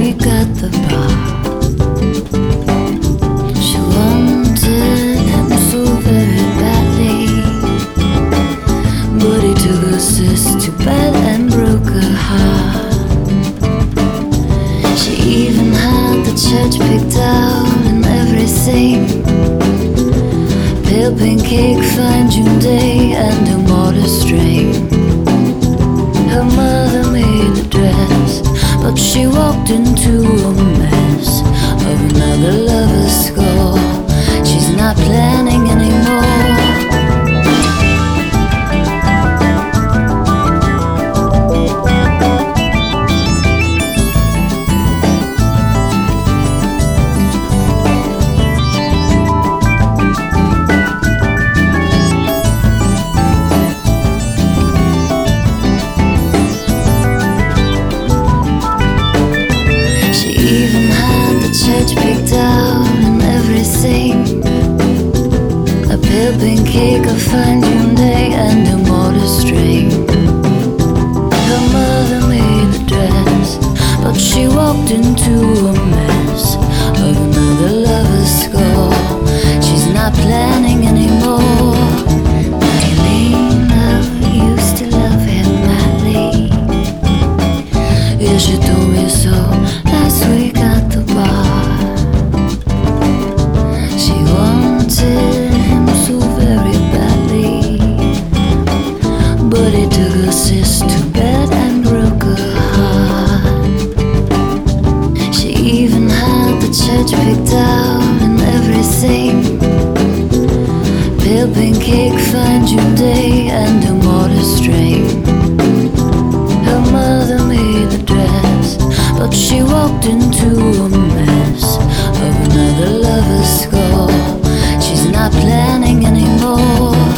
week at the bar. She wanted him so very badly, but he took her sis to bed and broke her heart. She even had the church picked out and everything. Pale pink cake, fine June day, and a mortar string. Her mother made the dress, but she walked into a mess of another lover's score. She's not planning anymore. Church picked out and everything. A pale pink cake, a fine June day, and a mortar string. Her mother made the dress, but she walked into a mess of another lover's score. She's not planning anymore. Eileen used to love him madly. Yeah, she told me so last week at the bar. Him so very badly, but he took her sis to bed and broke her heart. She even had the church picked out and everything. Pale pink cake, fine June day, and a mortar string. Her mother made the dress, but she walked into a mess of another lover's score. She's not planning anymore.